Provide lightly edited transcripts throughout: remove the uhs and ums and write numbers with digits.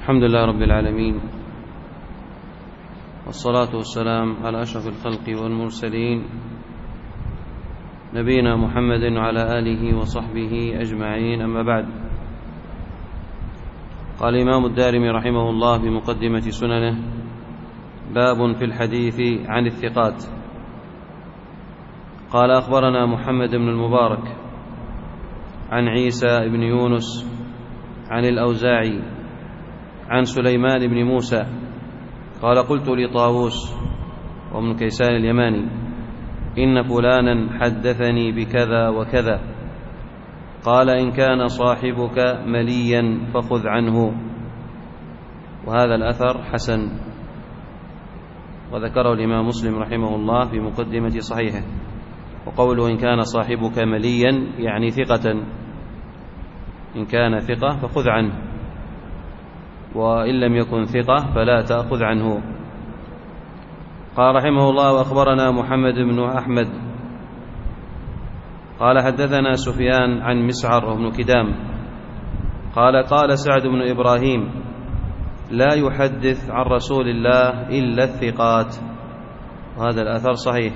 الحمد لله رب العالمين، والصلاة والسلام على أشرف الخلق والمرسلين نبينا محمد وعلى آله وصحبه أجمعين. أما بعد، قال الإمام الدارمي رحمه الله في مقدمة سننه: باب في الحديث عن الثقات. قال: أخبرنا محمد بن المبارك عن عيسى بن يونس عن الأوزاعي عن سليمان بن موسى قال: قلت لطاووس وابن كيسان اليماني: إن فلانا حدثني بكذا وكذا. قال: إن كان صاحبك مليا فخذ عنه. وهذا الأثر حسن، وذكره الإمام مسلم رحمه الله في مقدمة صحيحه. وقوله إن كان صاحبك مليا يعني ثقة، إن كان ثقة فخذ عنه، وإن لم يكن ثقة فلا تأخذ عنه. قال رحمه الله: وأخبرنا محمد بن أحمد قال: حدثنا سفيان عن مسعر وابن كدام قال: قال سعد بن إبراهيم: لا يحدث عن رسول الله إلا الثقات. وهذا الأثر صحيح.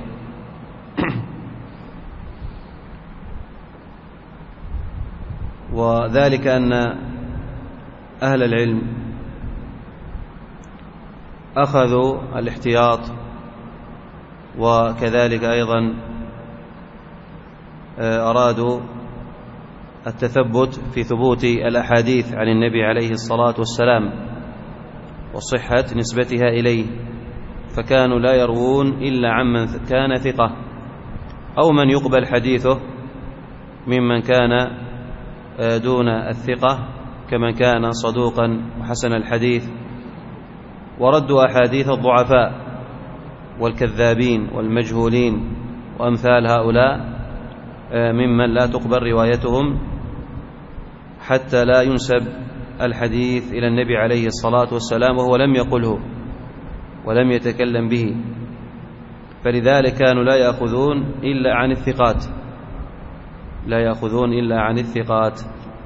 وذلك أن أهل العلم أخذوا الاحتياط، وكذلك أيضا أرادوا التثبت في ثبوت الأحاديث عن النبي عليه الصلاة والسلام وصحة نسبتها إليه، فكانوا لا يروون إلا عمن كان ثقة أو من يقبل حديثه ممن كان دون الثقة، كمن كان صدوقا وحسن الحديث. وردوا أحاديث الضعفاء والكذابين والمجهولين وأمثال هؤلاء ممن لا تقبل روايتهم، حتى لا ينسب الحديث إلى النبي عليه الصلاة والسلام وهو لم يقله ولم يتكلم به. فلذلك كانوا لا يأخذون إلا عن الثقات، لا يأخذون إلا عن الثقات.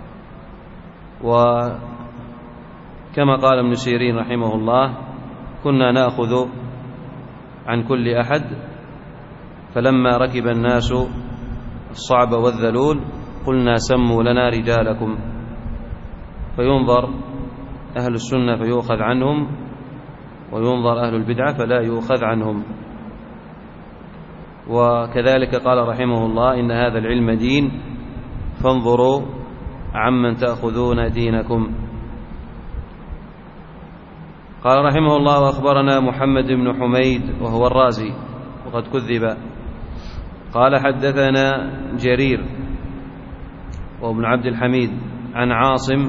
وكما قال ابن سيرين رحمه الله: كنا نأخذ عن كل أحد، فلما ركب الناس الصعب والذلول قلنا سموا لنا رجالكم. فينظر أهل السنة فيؤخذ عنهم، وينظر أهل البدعة فلا يؤخذ عنهم. وكذلك قال رحمه الله: إن هذا العلم دين فانظروا عمن تأخذون دينكم. قال رحمه الله: وأخبرنا محمد بن حميد وهو الرازي وقد كذب قال: حدثنا جرير وابن عبد الحميد عن عاصم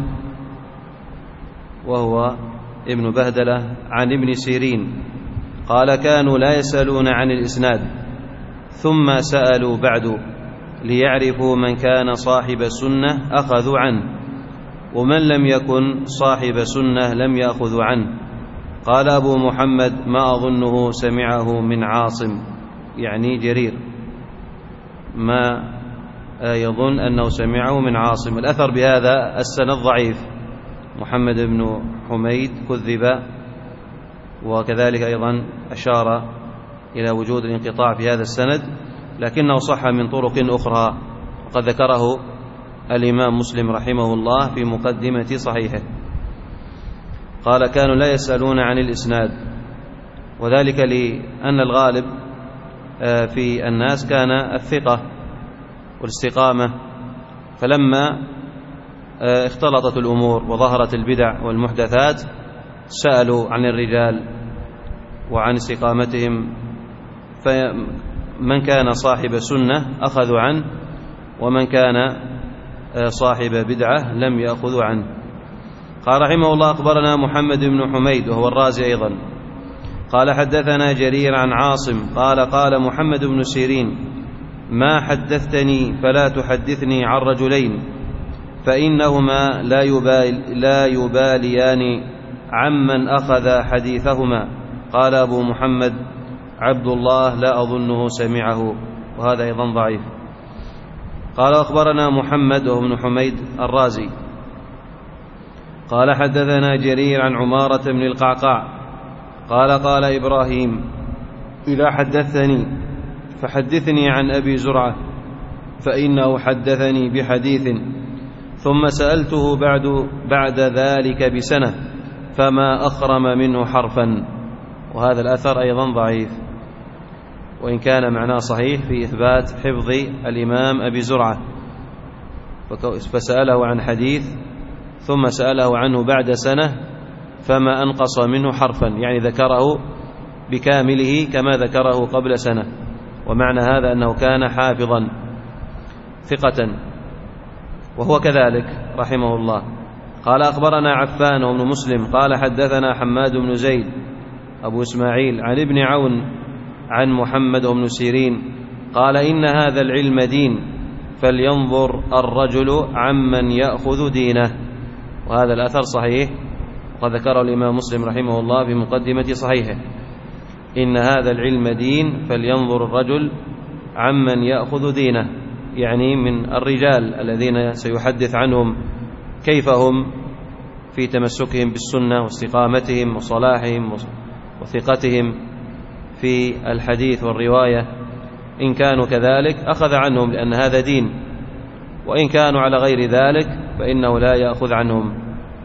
وهو ابن بهدلة عن ابن سيرين قال: كانوا لا يسألون عن الإسناد ثم سألوا بعد ليعرفوا من كان صاحب سنة أخذوا عنه، ومن لم يكن صاحب سنة لم يأخذوا عنه. قال أبو محمد: ما أظنه سمعه من عاصم، يعني جرير، ما يظن أنه سمعه من عاصم. الأثر بهذا السند ضعيف، محمد بن حميد كذب، وكذلك أيضا أشار إلى وجود الانقطاع في هذا السند، لكنه صح من طرق أخرى، وقد ذكره الإمام مسلم رحمه الله في مقدمة صحيحه. قال: كانوا لا يسألون عن الإسناد، وذلك لأن الغالب في الناس كان الثقة والاستقامة، فلما اختلطت الأمور وظهرت البدع والمحدثات سألوا عن الرجال وعن استقامتهم، فمن كان صاحب سنة أخذوا عنه، ومن كان صاحب بدعة لم يأخذوا عنه. قال رحمه الله: أخبرنا محمد بن حميد وهو الرازي أيضا قال: حدثنا جرير عن عاصم قال: قال محمد بن سيرين: ما حدثتني فلا تحدثني عن رجلين، فإنهما لا يباليان عمن أخذ حديثهما. قال أبو محمد: عبد الله لا أظنه سمعه. وهذا أيضا ضعيف. قال: أخبرنا محمد وابن حميد الرازي قال حدثنا جرير عن عمارة بن القعقاع قال قال إبراهيم إذا حدثني فحدثني عن أبي زرعة فإنه حدثني بحديث ثم سألته بعد ذلك بسنة فما أخرم منه حرفا. وهذا الأثر أيضا ضعيف، وإن كان معناه صحيح في إثبات حفظ الإمام أبي زرعة، فسأله عن حديث ثم سأله عنه بعد سنة فما أنقص منه حرفا، يعني ذكره بكامله كما ذكره قبل سنة، ومعنى هذا أنه كان حافظا ثقة، وهو كذلك رحمه الله. قال أخبرنا عفان وابن مسلم قال حدثنا حماد بن زيد أبو إسماعيل عن ابن عون عن محمد بن سيرين قال إن هذا العلم دين فلينظر الرجل عمن يأخذ دينه. وهذا الأثر صحيح، وقد ذكره الإمام مسلم رحمه الله في مقدمة صحيحه: إن هذا العلم دين فلينظر الرجل عمن يأخذ دينه، يعني من الرجال الذين سيحدث عنهم كيف هم في تمسكهم بالسنة واستقامتهم وصلاحهم وثقتهم في الحديث والرواية. إن كانوا كذلك أخذ عنهم لأن هذا دين، وإن كانوا على غير ذلك فإنه لا يأخذ عنهم.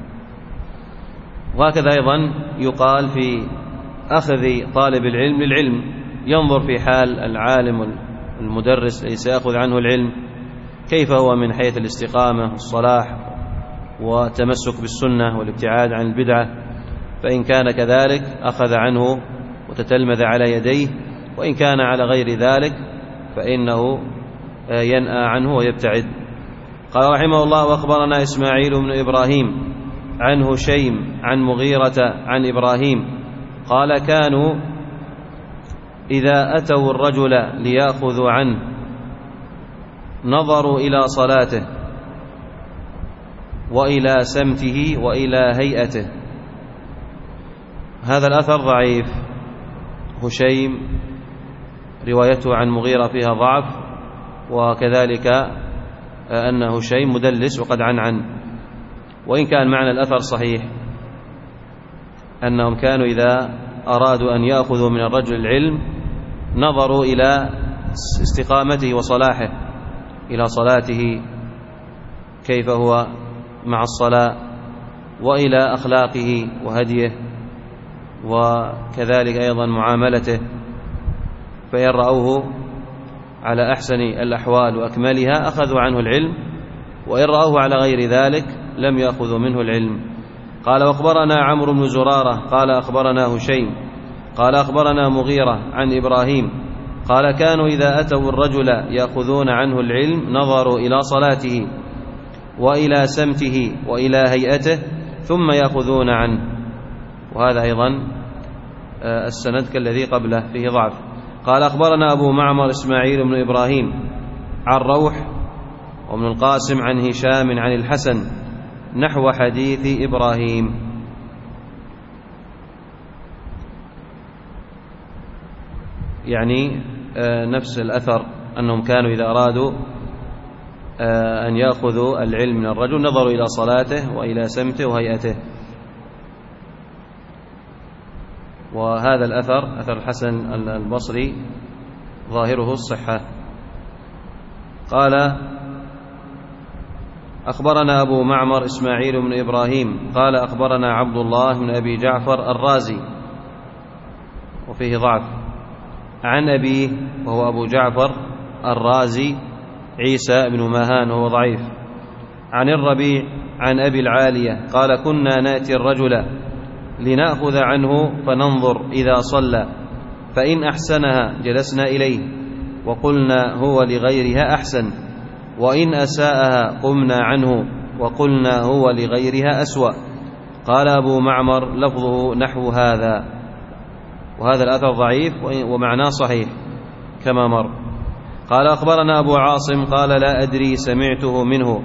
وهكذا أيضا يقال في أخذ طالب العلم للعلم، ينظر في حال العالم المدرس الذي سيأخذ عنه العلم كيف هو من حيث الاستقامة والصلاح والتمسك بالسنة والابتعاد عن البدعة، فإن كان كذلك أخذ عنه وتتلمذ على يديه، وإن كان على غير ذلك فإنه ينأى عنه ويبتعد. قال رحمه الله: وأخبرنا إسماعيل بن إبراهيم عن هشيم عن مغيرة عن إبراهيم قال كانوا إذا أتوا الرجل ليأخذوا عنه نظروا إلى صلاته وإلى سمته وإلى هيئته. هذا الأثر ضعيف، هشيم روايته عن مغيرة فيها ضعف، وكذلك أن هشيم مدلس وقد عن، وإن كان معنى الأثر صحيح أنهم كانوا إذا أرادوا أن يأخذوا من الرجل العلم نظروا إلى استقامته وصلاحه، إلى صلاته كيف هو مع الصلاة، وإلى أخلاقه وهديه، وكذلك أيضا معاملته، فإن رأوه على أحسن الأحوال وأكملها أخذوا عنه العلم، وإن رأوه على غير ذلك لم يأخذوا منه العلم. قال: وأخبرنا عمرو بن زرارة قال أخبرنا هشيم قال أخبرنا مغيرة عن إبراهيم قال كانوا إذا أتوا الرجل يأخذون عنه العلم نظروا إلى صلاته وإلى سمته وإلى هيئته ثم يأخذون عنه. وهذا أيضا السند كالذي قبله فيه ضعف. قال: أخبرنا أبو معمر إسماعيل بن إبراهيم عن روح وابن القاسم عن هشام عن الحسن نحو حديث إبراهيم. يعني نفس الأثر، أنهم كانوا إذا أرادوا أن يأخذوا العلم من الرجل نظروا إلى صلاته وإلى سمته وهيئته. وهذا الأثر أثر الحسن البصري ظاهره الصحة. قال: أخبرنا أبو معمر إسماعيل بن إبراهيم قال أخبرنا عبد الله بن أبي جعفر الرازي وفيه ضعف عن أبيه وهو أبو جعفر الرازي عيسى بن ماهان وهو ضعيف عن الربيع عن أبي العالية قال: كنا نأتي الرجل لنأخذ عنه فننظر إذا صلى فإن أحسنها جلسنا إليه وقلنا هو لغيرها أحسن، وإن أساءها قمنا عنه وقلنا هو لغيرها أسوأ. قال أبو معمر: لفظه نحو هذا. وهذا الأثر ضعيف ومعناه صحيح كما مر. قال: أخبرنا أبو عاصم قال لا أدري سمعته منه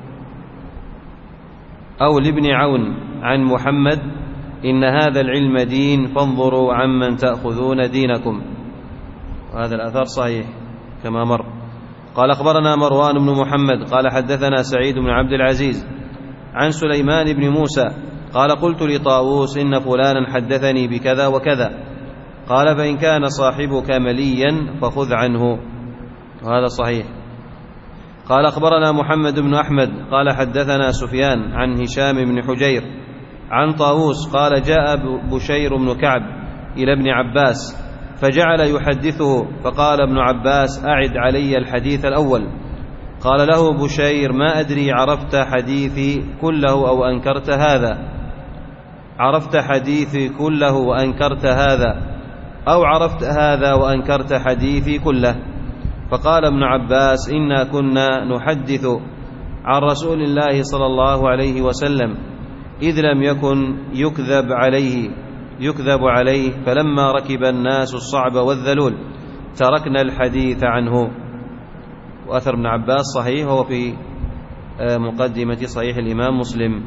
أو لابن عون عن محمد إن هذا العلم دين فانظروا عمن تأخذون دينكم. وهذا الأثر صحيح كما مر. قال: أخبرنا مروان بن محمد قال حدثنا سعيد بن عبد العزيز عن سليمان بن موسى قال قلت لطاووس إن فلانا حدثني بكذا وكذا، قال فإن كان صاحبك مليا فخذ عنه، وهذا صحيح. قال أخبرنا محمد بن أحمد قال حدثنا سفيان عن هشام بن حجير عن طاووس قال جاء بشير بن كعب إلى ابن عباس فجعل يحدثه، فقال ابن عباس أعد علي الحديث الأول. قال له بشير ما أدري عرفت حديثي كله أو أنكرت هذا، عرفت حديثي كله وأنكرت هذا، أو عرفت هذا وأنكرت حديثي كله. فقال ابن عباس إنا كنا نحدث عن رسول الله صلى الله عليه وسلم إذ لم يكن يكذب عليه، فلما ركب الناس الصعب والذلول تركنا الحديث عنه. وأثر ابن عباس صحيح، وهو في مقدمة صحيح الإمام مسلم.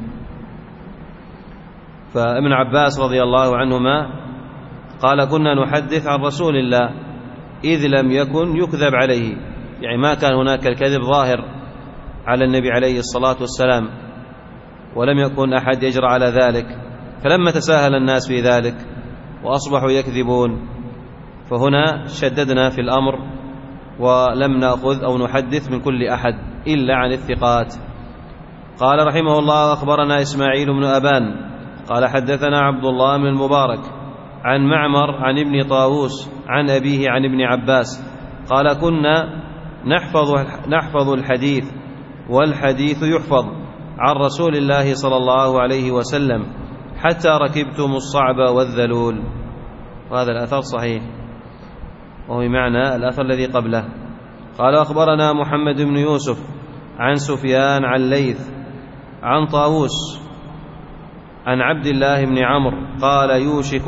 فابن عباس رضي الله عنهما قال كنا نحدث عن رسول الله إذ لم يكن يكذب عليه، يعني ما كان هناك الكذب ظاهر على النبي عليه الصلاة والسلام، ولم يكن أحد يجرى على ذلك، فلما تساهل الناس في ذلك وأصبحوا يكذبون فهنا شددنا في الأمر ولم نأخذ أو نحدث من كل أحد إلا عن الثقات. قال رحمه الله أخبرنا إسماعيل بن أبان قال حدثنا عبد الله بن المبارك عن معمر عن ابن طاووس عن أبيه عن ابن عباس قال كنا نحفظ الحديث والحديث يحفظ عن رسول الله صلى الله عليه وسلم حتى ركبتم الصعب والذلول. وهذا الأثر صحيح، وهو معنى الأثر الذي قبله. قال أخبرنا محمد بن يوسف عن سفيان عن ليث عن طاووس عن عبد الله بن عمرو قال يوشك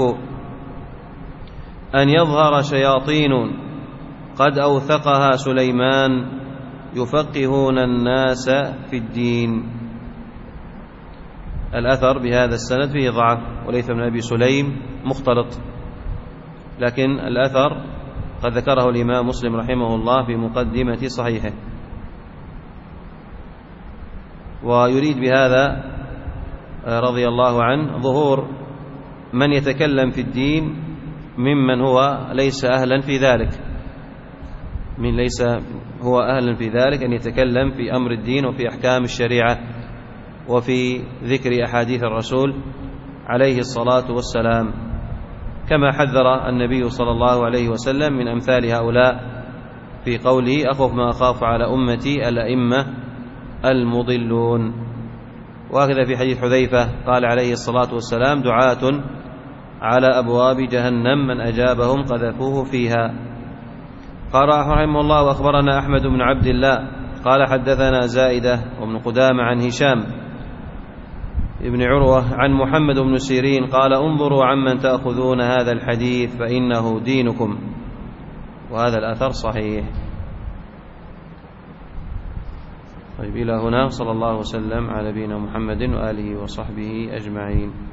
أن يظهر شياطين قد أوثقها سليمان يفقهون الناس في الدين. الأثر بهذا السند فيه ضعف، وليث بن أبي سليم مختلط، لكن الأثر قد ذكره الإمام مسلم رحمه الله في مقدمة صحيحه. ويريد بهذا رضي الله عنه ظهور من يتكلم في الدين ممن هو ليس أهلا في ذلك، من ليس هو أهلا في ذلك أن يتكلم في أمر الدين وفي أحكام الشريعة وفي ذكر أحاديث الرسول عليه الصلاة والسلام، كما حذر النبي صلى الله عليه وسلم من أمثال هؤلاء في قوله أخف ما أخاف على أمتي الأئمة المضلون. وهكذا في حديث حذيفة قال عليه الصلاة والسلام دعاة على أبواب جهنم من أجابهم قذفوه فيها. قال رحمه الله وأخبرنا أحمد بن عبد الله قال حدثنا زائدة وابن قدامة عن هشام ابن عروة عن محمد بن سيرين قال انظروا عمن تأخذون هذا الحديث فإنه دينكم. وهذا الأثر صحيح. طيب إلى هنا، صلى الله وسلم على نبينا محمد وآله وصحبه أجمعين.